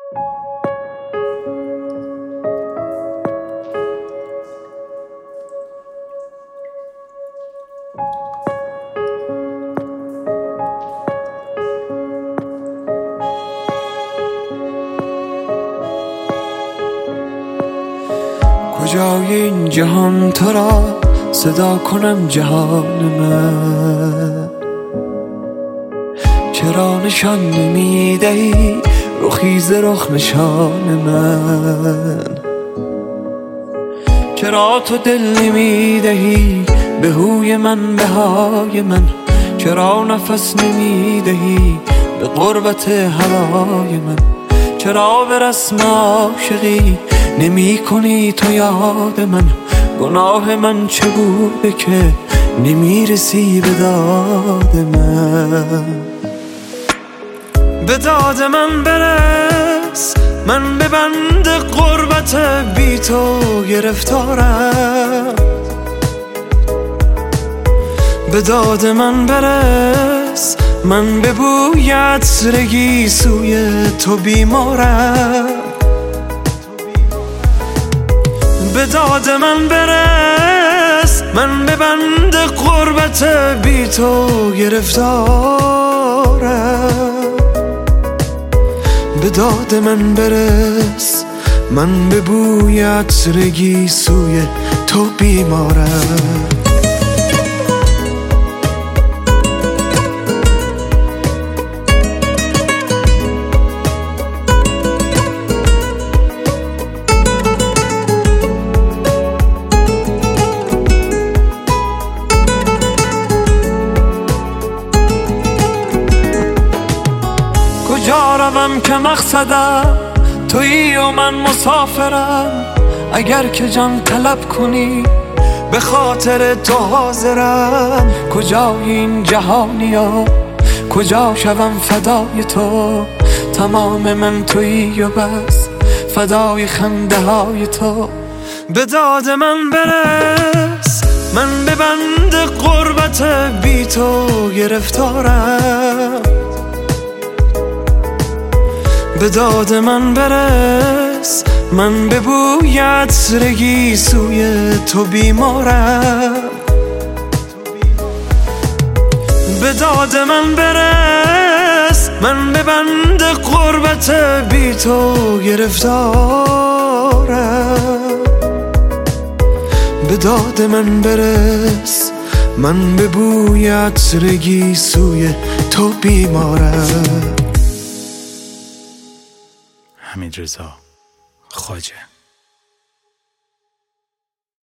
کجای این جهان تو را صدا کنم جهان من؟ چرا نشان نمیدهی رخی ز رخ نشان من؟ چرا تو دل نمیدهی به هوی من به های من؟ چرا نفس نمیدهی به قربت هوای من؟ چرا به رسم عاشقی نمی کنی تو یاد من؟ گناه من چه بوده که نمی رسی به داد من؟ به داد من برس، من به بند قربت بی تو گرفتارم. به داد من برس، من به بوی عطرگی سوی تو بیمارم. به داد من برس، من به بند قربت بی تو گرفتارم. به داد من برس، من به بوی عطرگی سوی تو بیمارم. کجا روم که مقصدم تویی و من مسافرم؟ اگر که جان طلب کنی به خاطر تو حاضرم. کجا این جهانیا، کجا شوم فدای تو؟ تمام من تویی و بس فدای خنده های تو. به داد من برس، من به بند قربت بی تو گرفتارم. به داد من برس، من به بوی عطرگی سوی تو بیمارم. به داد من برس، من به بند قربت بی تو گرفتارم. به داد من برس، من به بوی عطرگی سوی تو بیمارم. حمیدرضا خواجه.